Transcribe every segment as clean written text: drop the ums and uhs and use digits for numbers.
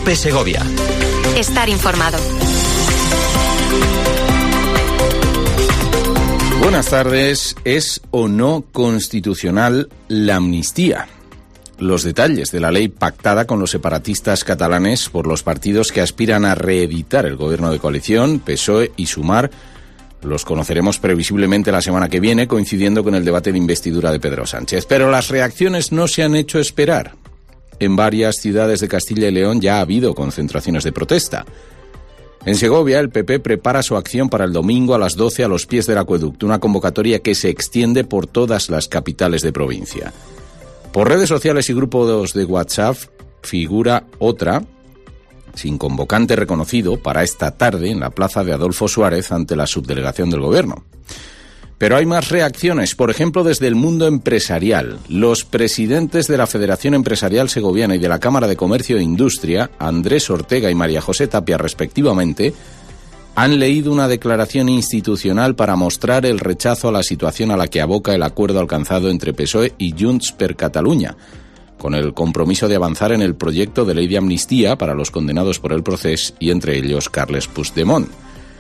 COPE Segovia. Estar informado. Buenas tardes. ¿Es o no constitucional la amnistía? Los detalles de la ley pactada con los separatistas catalanes por los partidos que aspiran a reeditar el gobierno de coalición, PSOE y Sumar, los conoceremos previsiblemente la semana que viene, coincidiendo con el debate de investidura de Pedro Sánchez. Pero las reacciones no se han hecho esperar. En varias ciudades de Castilla y León ya ha habido concentraciones de protesta. En Segovia, el PP prepara su acción para el domingo a las 12 a los pies del acueducto, una convocatoria que se extiende por todas las capitales de provincia. Por redes sociales y grupos de WhatsApp figura otra, sin convocante reconocido, para esta tarde en la plaza de Adolfo Suárez ante la subdelegación del Gobierno. Pero hay más reacciones, por ejemplo, desde el mundo empresarial. Los presidentes de la Federación Empresarial Segoviana y de la Cámara de Comercio e Industria, Andrés Ortega y María José Tapia, respectivamente, han leído una declaración institucional para mostrar el rechazo a la situación a la que aboca el acuerdo alcanzado entre PSOE y Junts per Catalunya, con el compromiso de avanzar en el proyecto de ley de amnistía para los condenados por el procés y entre ellos Carles Puigdemont.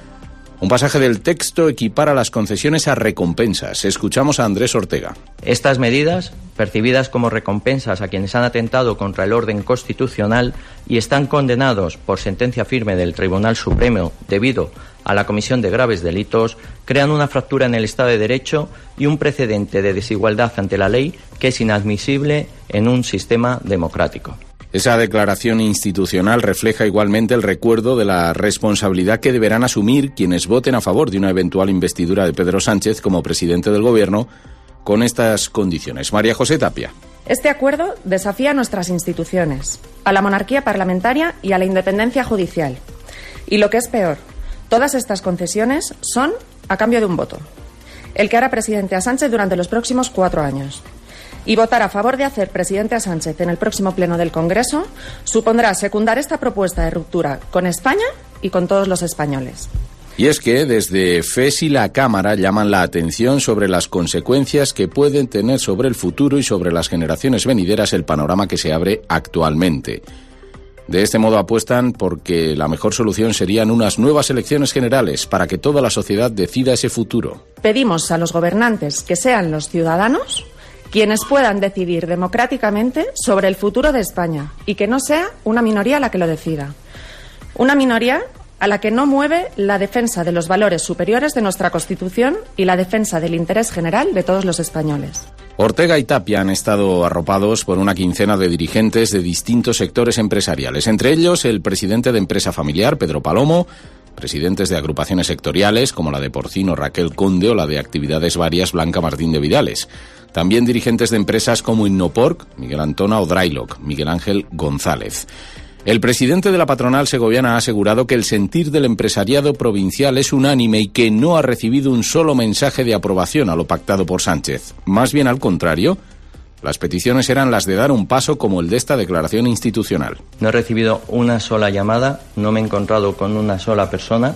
Un pasaje del texto equipara las concesiones a recompensas. Escuchamos a Andrés Ortega. Estas medidas, percibidas como recompensas a quienes han atentado contra el orden constitucional y están condenados por sentencia firme del Tribunal Supremo debido a la comisión de graves delitos, crean una fractura en el Estado de Derecho y un precedente de desigualdad ante la ley que es inadmisible en un sistema democrático. Esa declaración institucional refleja igualmente el recuerdo de la responsabilidad que deberán asumir quienes voten a favor de una eventual investidura de Pedro Sánchez como presidente del Gobierno con estas condiciones. María José Tapia. Este acuerdo desafía a nuestras instituciones, a la monarquía parlamentaria y a la independencia judicial. Y lo que es peor, todas estas concesiones son a cambio de un voto, el que hará presidente a Sánchez durante los próximos 4 años. Y votar a favor de hacer presidente a Sánchez en el próximo pleno del Congreso supondrá secundar esta propuesta de ruptura con España y con todos los españoles. Y es que desde FES y la Cámara llaman la atención sobre las consecuencias que pueden tener sobre el futuro y sobre las generaciones venideras el panorama que se abre actualmente. De este modo apuestan porque la mejor solución serían unas nuevas elecciones generales para que toda la sociedad decida ese futuro. Pedimos a los gobernantes que sean los ciudadanos quienes puedan decidir democráticamente sobre el futuro de España y que no sea una minoría la que lo decida. Una minoría a la que no mueve la defensa de los valores superiores de nuestra Constitución y la defensa del interés general de todos los españoles. Ortega y Tapia han estado arropados por una quincena de dirigentes de distintos sectores empresariales, entre ellos el presidente de Empresa Familiar, Pedro Palomo, presidentes de agrupaciones sectoriales como la de Porcino, Raquel Conde, o la de Actividades Varias, Blanca Martín de Vidales. También dirigentes de empresas como Innoporc, Miguel Antona, o Drylock, Miguel Ángel González. El presidente de la patronal segoviana ha asegurado que el sentir del empresariado provincial es unánime y que no ha recibido un solo mensaje de aprobación a lo pactado por Sánchez. Más bien al contrario, las peticiones eran las de dar un paso como el de esta declaración institucional. No he recibido una sola llamada, no me he encontrado con una sola persona,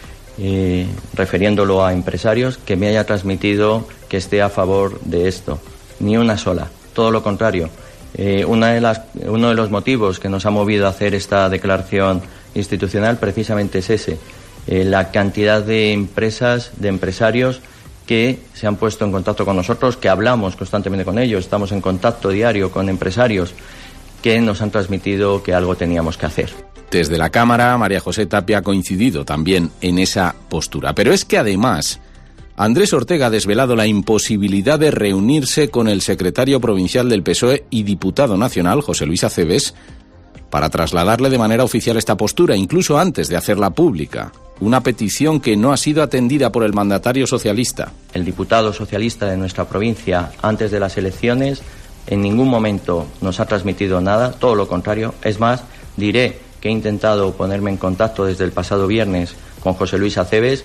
refiriéndolo a empresarios, que me haya transmitido que esté a favor de esto. Ni una sola, todo lo contrario. Uno de los motivos que nos ha movido a hacer esta declaración institucional precisamente es ese, la cantidad de empresas, de empresarios que se han puesto en contacto con nosotros, que hablamos constantemente con ellos, estamos en contacto diario con empresarios que nos han transmitido que algo teníamos que hacer. Desde la Cámara, María José Tapia ha coincidido también en esa postura. Pero es que además, Andrés Ortega ha desvelado la imposibilidad de reunirse con el secretario provincial del PSOE y diputado nacional, José Luis Acebes, para trasladarle de manera oficial esta postura, incluso antes de hacerla pública. Una petición que no ha sido atendida por el mandatario socialista. El diputado socialista de nuestra provincia, antes de las elecciones, en ningún momento nos ha transmitido nada, todo lo contrario. Es más, diré que he intentado ponerme en contacto desde el pasado viernes con José Luis Acebes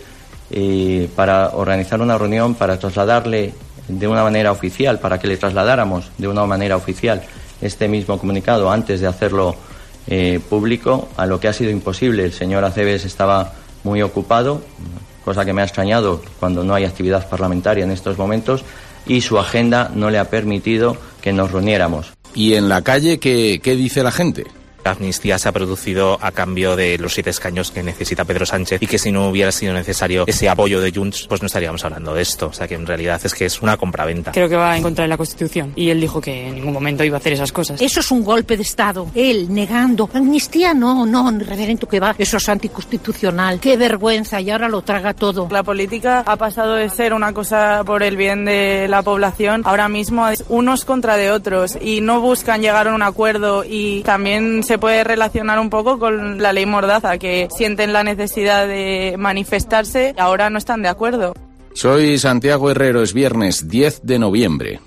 para organizar una reunión, para trasladarle de una manera oficial, para que le trasladáramos de una manera oficial este mismo comunicado antes de hacerlo público, a lo que ha sido imposible. El señor Acebes estaba muy ocupado, cosa que me ha extrañado cuando no hay actividad parlamentaria en estos momentos, y su agenda no le ha permitido que nos reuniéramos. ¿Y en la calle qué dice la gente? esta amnistía se ha producido a cambio de los 7 escaños que necesita Pedro Sánchez y que si no hubiera sido necesario ese apoyo de Junts, pues no estaríamos hablando de esto. O sea que en realidad es que es una compraventa. Creo que va en contra de la Constitución y él dijo que en ningún momento iba a hacer esas cosas. Eso es un golpe de Estado. Él negando. Amnistía no, reverendo que va. Eso es anticonstitucional. Qué vergüenza, y ahora lo traga todo. La política ha pasado de ser una cosa por el bien de la población, ahora mismo es unos contra de otros y no buscan llegar a un acuerdo, y también se puede relacionar un poco con la ley Mordaza, que sienten la necesidad de manifestarse y ahora no están de acuerdo. Soy Santiago Herrero, es viernes 10 de noviembre.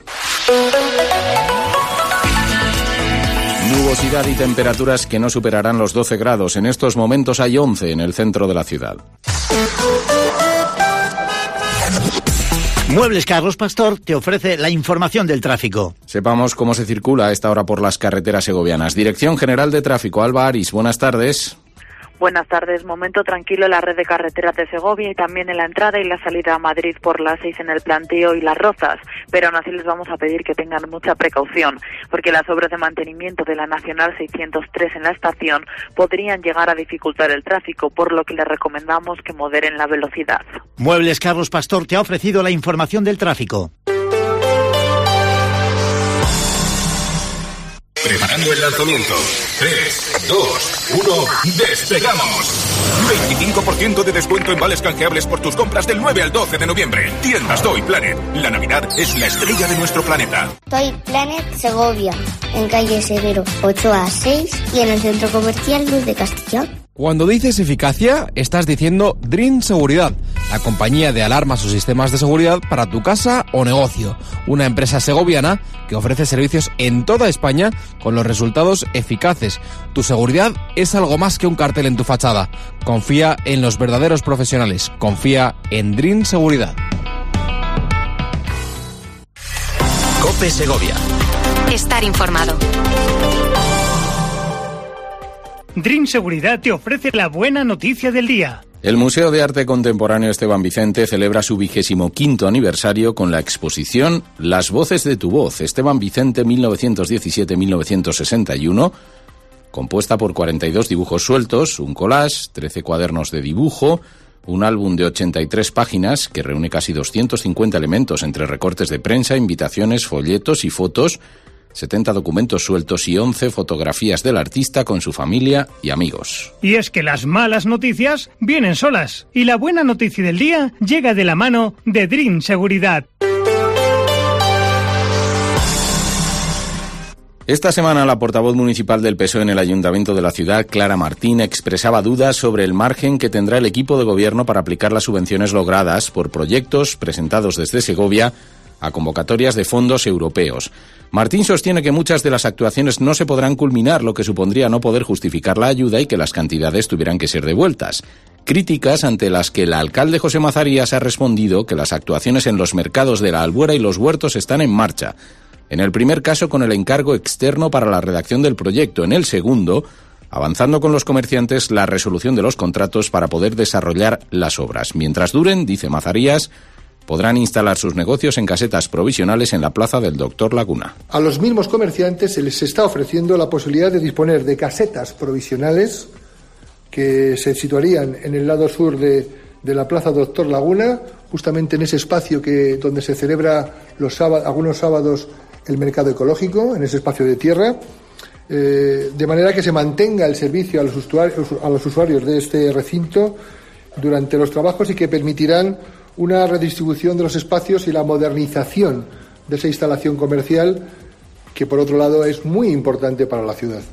Nubosidad y temperaturas que no superarán los 12 grados. En estos momentos hay 11 en el centro de la ciudad. Muebles Carlos Pastor te ofrece la información del tráfico. Sepamos cómo se circula a esta hora por las carreteras segovianas. Dirección General de Tráfico, Alba Aris, buenas tardes. Buenas tardes. Momento tranquilo en la red de carreteras de Segovia y también en la entrada y la salida a Madrid por la 6 en el Plantío y Las Rozas. Pero aún así les vamos a pedir que tengan mucha precaución, porque las obras de mantenimiento de la Nacional 603 en la estación podrían llegar a dificultar el tráfico, por lo que les recomendamos que moderen la velocidad. Muebles Carlos Pastor te ha ofrecido la información del tráfico. Preparando el lanzamiento. 3, 2, 1, ¡despegamos! 25% de descuento en vales canjeables por tus compras del 9 al 12 de noviembre. Tiendas Toy Planet. La Navidad es la estrella de nuestro planeta. Toy Planet Segovia, en calle Severo 8A6 y en el centro comercial Luz de Castellón. Cuando dices eficacia, estás diciendo Dream Seguridad, la compañía de alarmas o sistemas de seguridad para tu casa o negocio. Una empresa segoviana que ofrece servicios en toda España con los resultados eficaces. Tu seguridad es algo más que un cartel en tu fachada. Confía en los verdaderos profesionales. Confía en Dream Seguridad. COPE Segovia. Estar informado. Dream Seguridad te ofrece la buena noticia del día. El Museo de Arte Contemporáneo Esteban Vicente celebra su 25º aniversario con la exposición Las voces de tu voz, Esteban Vicente 1917-1961, compuesta por 42 dibujos sueltos, un collage, 13 cuadernos de dibujo, un álbum de 83 páginas que reúne casi 250 elementos entre recortes de prensa, invitaciones, folletos y fotos, 70 documentos sueltos y 11 fotografías del artista con su familia y amigos. Y es que las malas noticias vienen solas y la buena noticia del día llega de la mano de Dream Seguridad. Esta semana la portavoz municipal del PSOE en el Ayuntamiento de la ciudad, Clara Martín, expresaba dudas sobre el margen que tendrá el equipo de gobierno para aplicar las subvenciones logradas por proyectos presentados desde Segovia a convocatorias de fondos europeos. Martín sostiene que muchas de las actuaciones no se podrán culminar, lo que supondría no poder justificar la ayuda y que las cantidades tuvieran que ser devueltas. Críticas ante las que el alcalde José Mazarías ha respondido que las actuaciones en los mercados de la Albuera y los Huertos están en marcha. En el primer caso, con el encargo externo para la redacción del proyecto. En el segundo, avanzando con los comerciantes la resolución de los contratos para poder desarrollar las obras. Mientras duren, dice Mazarías, podrán instalar sus negocios en casetas provisionales en la plaza del Doctor Laguna. A los mismos comerciantes se les está ofreciendo la posibilidad de disponer de casetas provisionales que se situarían en el lado sur de la plaza Doctor Laguna, justamente en ese espacio donde se celebra algunos sábados el mercado ecológico, en ese espacio de tierra, de manera que se mantenga el servicio a los usuarios de este recinto durante los trabajos y que permitirán una redistribución de los espacios y la modernización de esa instalación comercial que, por otro lado, es muy importante para la ciudad.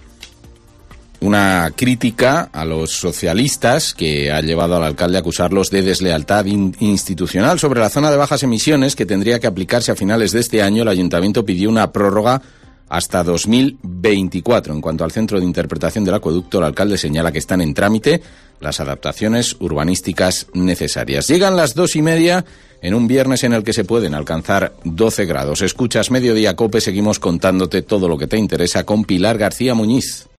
Una crítica a los socialistas que ha llevado al alcalde a acusarlos de deslealtad institucional. Sobre la zona de bajas emisiones que tendría que aplicarse a finales de este año, el ayuntamiento pidió una prórroga hasta 2024. En cuanto al centro de interpretación del acueducto, el alcalde señala que están en trámite las adaptaciones urbanísticas necesarias. Llegan las 2:30 en un viernes en el que se pueden alcanzar 12 grados. Escuchas Mediodía COPE, seguimos contándote todo lo que te interesa con Pilar García Muñiz.